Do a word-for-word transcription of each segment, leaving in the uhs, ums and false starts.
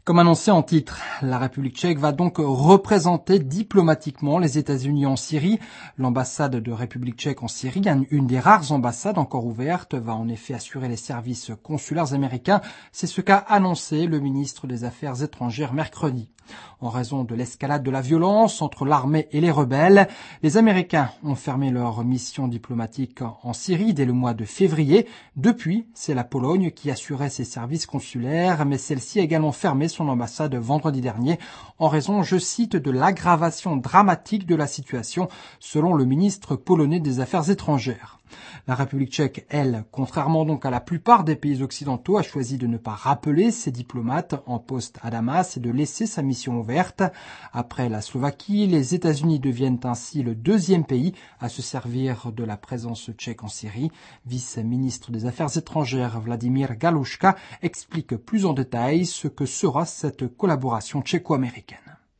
Comme annoncé en titre, la République tchèque va donc représenter diplomatiquement les États-Unis en Syrie. L'ambassade de République tchèque en Syrie, une des rares ambassades encore ouvertes, va en effet assurer les services consulaires américains. C'est ce qu'a annoncé le ministre des Affaires étrangères mercredi. En raison de l'escalade de la violence entre l'armée et les rebelles, les Américains ont fermé leur mission diplomatique en Syrie dès le mois de février. Depuis, c'est la Pologne qui assurait ses services consulaires, mais celle-ci a également fermé son ambassade vendredi dernier en raison, je cite, de l'aggravation dramatique de la situation, selon le ministre polonais des Affaires étrangères. La République tchèque, elle, contrairement donc à la plupart des pays occidentaux, a choisi de ne pas rappeler ses diplomates en poste à Damas et de laisser sa mission ouverte. Après la Slovaquie, les États-Unis deviennent ainsi le deuxième pays à se servir de la présence tchèque en Syrie. Vice-ministre des Affaires étrangères Vladimír Galuška explique plus en détail ce que sera cette collaboration tchéco-américaine.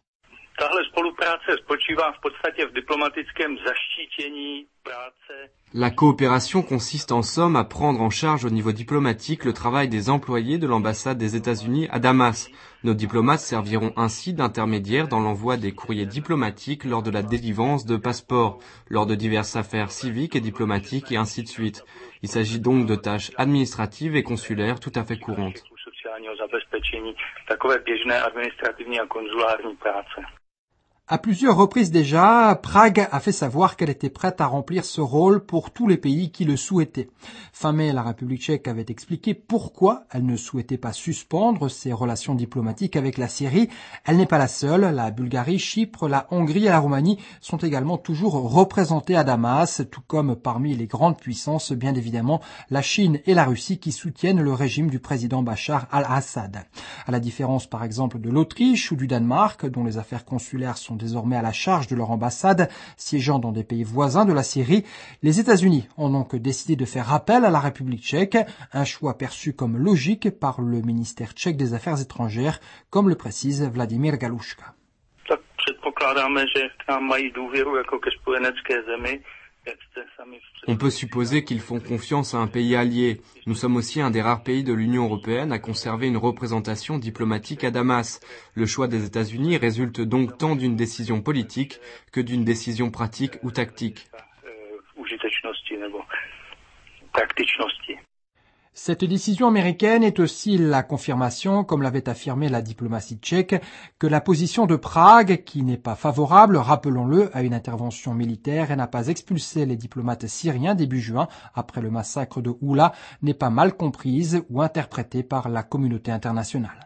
La coopération consiste en somme à prendre en charge au niveau diplomatique le travail des employés de l'ambassade des États-Unis à Damas. Nos diplomates serviront ainsi d'intermédiaires dans l'envoi des courriers diplomatiques lors de la délivrance de passeports, lors de diverses affaires civiques et diplomatiques et ainsi de suite. Il s'agit donc de tâches administratives et consulaires tout à fait courantes. À plusieurs reprises déjà, Prague a fait savoir qu'elle était prête à remplir ce rôle pour tous les pays qui le souhaitaient. Fin mai, la République tchèque avait expliqué pourquoi elle ne souhaitait pas suspendre ses relations diplomatiques avec la Syrie. Elle n'est pas la seule. La Bulgarie, Chypre, la Hongrie et la Roumanie sont également toujours représentées à Damas, tout comme parmi les grandes puissances, bien évidemment, la Chine et la Russie qui soutiennent le régime du président Bachar al-Assad. À la différence, par exemple, de l'Autriche ou du Danemark, dont les affaires consulaires sont désormais à la charge de leur ambassade, siégeant dans des pays voisins de la Syrie, les États-Unis ont donc décidé de faire appel à la République tchèque, un choix perçu comme logique par le ministère tchèque des Affaires étrangères, comme le précise Vladimír Galuška. On peut supposer qu'ils font confiance à un pays allié. Nous sommes aussi un des rares pays de l'Union européenne à conserver une représentation diplomatique à Damas. Le choix des États-Unis résulte donc tant d'une décision politique que d'une décision pratique ou tactique. Cette décision américaine est aussi la confirmation, comme l'avait affirmé la diplomatie tchèque, que la position de Prague, qui n'est pas favorable, rappelons-le, à une intervention militaire et n'a pas expulsé les diplomates syriens début juin, après le massacre de Oula, n'est pas mal comprise ou interprétée par la communauté internationale.